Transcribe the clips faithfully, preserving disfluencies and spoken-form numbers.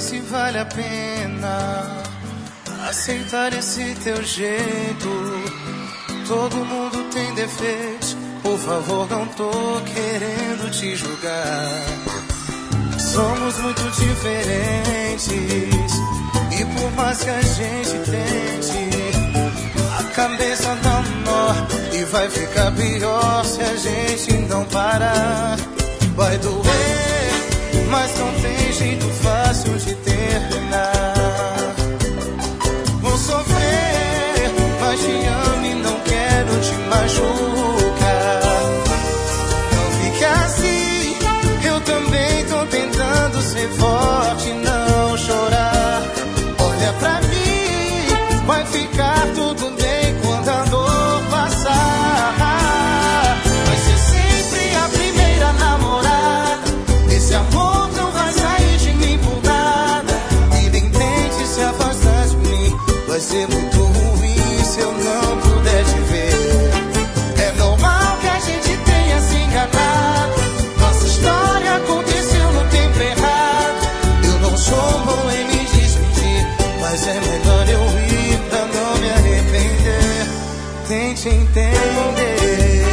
sei se vale a pena aceitar esse teu jeito. Todo mundo tem defeitos, por favor, não tô querendo te julgar. Somos muito diferentes e por mais que a gente tente, a cabeça dá um nó e vai ficar pior se a gente não parar. Vai doer, mas não tem jeito fácil de terminar. Vou sofrer, mas te amo e não quero te machucar. Não fique assim, eu também tô tentando ser forte e não chorar. Olha pra mim, vai ficar tudo bem quando a dor passar. Vai ser sempre a primeira namorada. Esse amor não vai sair de mim por nada. E nem tente se afastar de mim, vai ser muito ruim se eu não puder te ver. É normal que a gente tenha se enganado. Nossa história aconteceu no tempo errado. Eu não sou bom em me despedir, mas é melhor eu ir pra não me arrepender. Tente entender.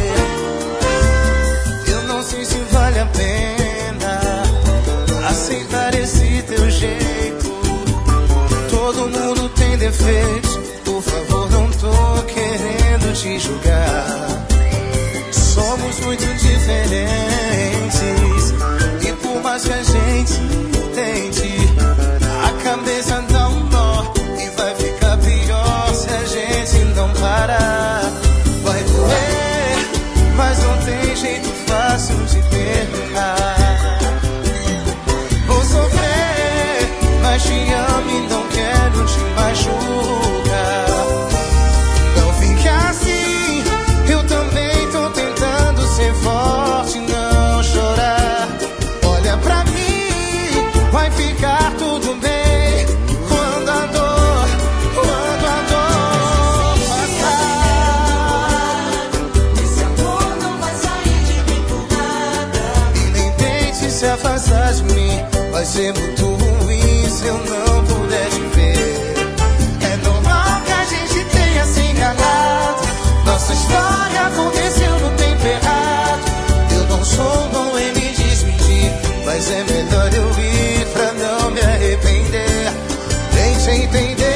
Eu não sei se vale a pena aceitar esse teu jeito. Todo mundo tem defeitos, por favor, não tô querendo te julgar. Somos muito diferentes e por mais que a gente tente, a cabeça dá um nó e vai ficar pior se a gente não parar. Vai doer, mas não tem jeito fácil de terminar. Vou sofrer, mas te amo e não quero te machucar. Não fique assim, eu também tô tentando ser forte e não chorar. Olha pra mim, vai ficar tudo bem quando a dor, quando a dor passar. Esse amor não vai sair de mim por nada. E nem tente se afastar de mim, vai ser muito ruim se eu não puder te ver. É normal que a gente tenha se enganado. Nossa história aconteceu no tempo errado. Eu não sou bom em me despedir, mas é melhor eu ir pra não me arrepender. Tente entender.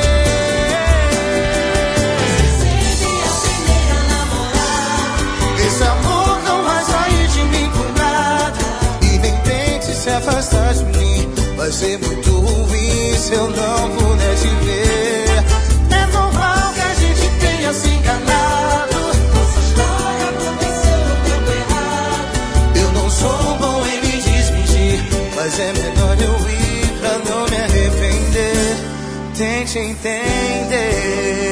Sempre a primeira namorada. Esse amor não vai sair de mim por nada. E nem tente se afastar de mim, vai ser muito ruim se eu não puder te ver. É normal que a gente tenha se enganado. Nossa história aconteceu no tempo errado. Eu não sou bom em me despedir, mas é melhor eu ir pra não me arrepender. Tente entender.